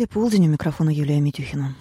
Москве полдень. У микрофона Юлия Митюхина.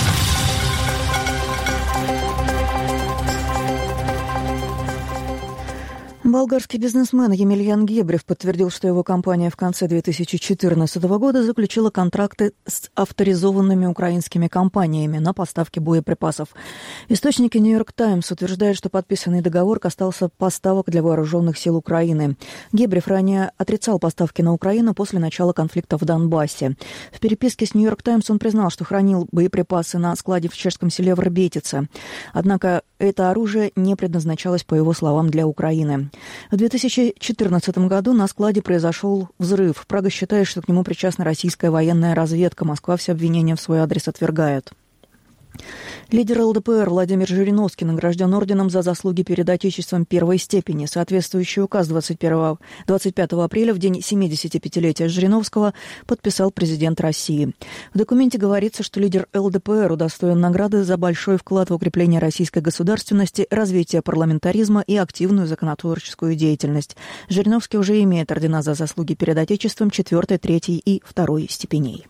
Болгарский бизнесмен Емельян Гебрев подтвердил, что его компания в конце 2014 года заключила контракты с авторизованными украинскими компаниями на поставки боеприпасов. Источники «Нью-Йорк Таймс» утверждают, что подписанный договор касался поставок для вооруженных сил Украины. Гебрев ранее отрицал поставки на Украину после начала конфликта в Донбассе. В переписке с «Нью-Йорк Таймс» он признал, что хранил боеприпасы на складе в чешском селе Врбетице. Однако это оружие не предназначалось, по его словам, для Украины. В 2014 году на складе произошел взрыв. Прага считает, что к нему причастна российская военная разведка. Москва все обвинения в свой адрес отвергает. Лидер ЛДПР Владимир Жириновский награжден орденом за заслуги перед Отечеством первой степени. Соответствующий указ 25 апреля, в день 75-летия Жириновского, подписал президент России. В документе говорится, что лидер ЛДПР удостоен награды за большой вклад в укрепление российской государственности, развитие парламентаризма и активную законотворческую деятельность. Жириновский уже имеет ордена за заслуги перед Отечеством 4, 3 и 2 степеней.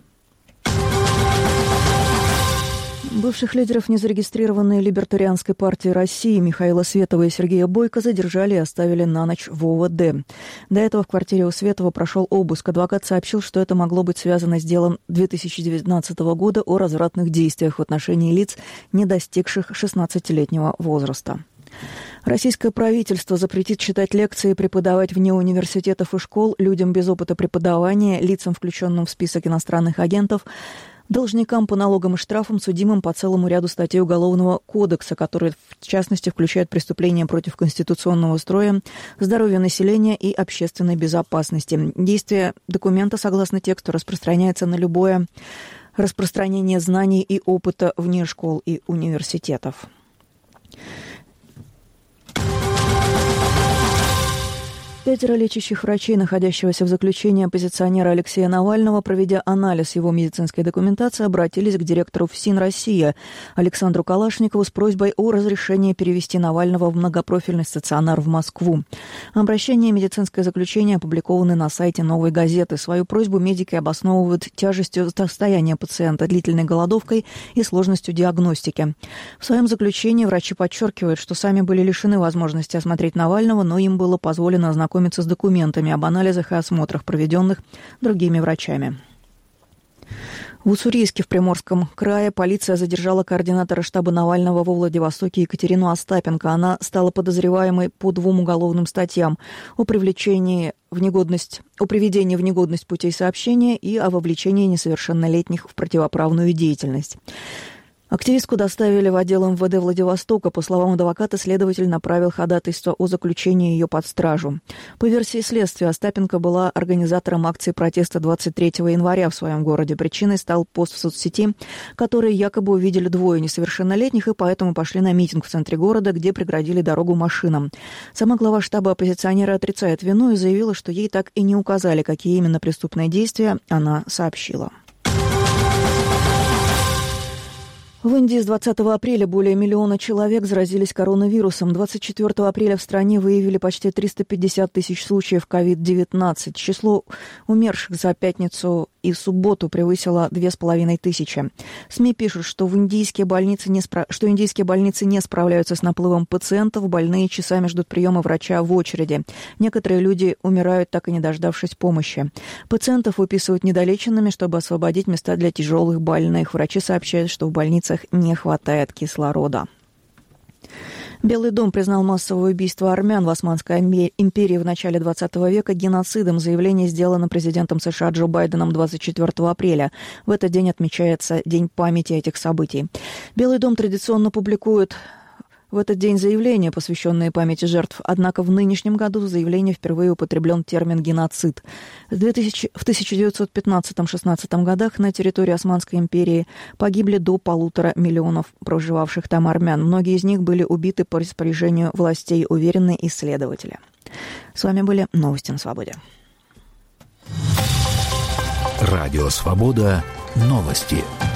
Бывших лидеров незарегистрированной либертарианской партии России Михаила Светова и Сергея Бойко задержали и оставили на ночь в ОВД. До этого в квартире у Светова прошел обыск. Адвокат сообщил, что это могло быть связано с делом 2019 года о развратных действиях в отношении лиц, не достигших 16-летнего возраста. Российское правительство запретит читать лекции и преподавать вне университетов и школ людям без опыта преподавания, лицам, включенным в список иностранных агентов, должникам по налогам и штрафам, судимым по целому ряду статей Уголовного кодекса, которые, в частности, включают преступления против конституционного строя, здоровья населения и общественной безопасности. Действие документа, согласно тексту, распространяется на любое распространение знаний и опыта вне школ и университетов. Пятеро лечащих врачей, находящегося в заключении оппозиционера Алексея Навального, проведя анализ его медицинской документации, обратились к директору ФСИН «Россия» Александру Калашникову с просьбой о разрешении перевести Навального в многопрофильный стационар в Москву. Обращение и медицинское заключение опубликованы на сайте «Новой газеты». Свою просьбу медики обосновывают тяжестью состояния пациента, длительной голодовкой и сложностью диагностики. В своем заключении врачи подчеркивают, что сами были лишены возможности осмотреть Навального, но им было позволено ознакомиться с документами об анализах и осмотрах, проведенных другими врачами. В Уссурийске в Приморском крае полиция задержала координатора штаба Навального во Владивостоке Екатерину Остапенко. Она стала подозреваемой по 2 уголовным статьям: о приведении в негодность путей сообщения и о вовлечении несовершеннолетних в противоправную деятельность. Активистку доставили в отдел МВД Владивостока. По словам адвоката, следователь направил ходатайство о заключении ее под стражу. По версии следствия, Остапенко была организатором акции протеста 23 января в своем городе. Причиной стал пост в соцсети, который якобы увидели 2 несовершеннолетних и поэтому пошли на митинг в центре города, где преградили дорогу машинам. Сама глава штаба оппозиционера отрицает вину и заявила, что ей так и не указали, какие именно преступные действия она сообщила. В Индии с 20 апреля более 1 миллиона человек заразились коронавирусом. 24 апреля в стране выявили почти 350 тысяч случаев COVID-19. Число умерших за пятницу и субботу превысило 2500. СМИ пишут, что индийские больницы не справляются с наплывом пациентов, больные часами ждут приема врача в очереди. Некоторые люди умирают, так и не дождавшись помощи. Пациентов выписывают недолеченными, чтобы освободить места для тяжелых больных. Врачи сообщают, что в больницах не хватает кислорода. Белый дом признал массовое убийство армян в Османской империи в начале 20 века геноцидом. Заявление сделано президентом США Джо Байденом 24 апреля. В этот день отмечается День памяти этих событий. Белый дом традиционно публикует в этот день заявления, посвященные памяти жертв. Однако в нынешнем году в заявлении впервые употреблен термин «геноцид». В 1915-16 годах на территории Османской империи погибли до 1,5 миллиона проживавших там армян. Многие из них были убиты по распоряжению властей, уверены исследователи. С вами были новости на Свободе. Радио «Свобода». Новости.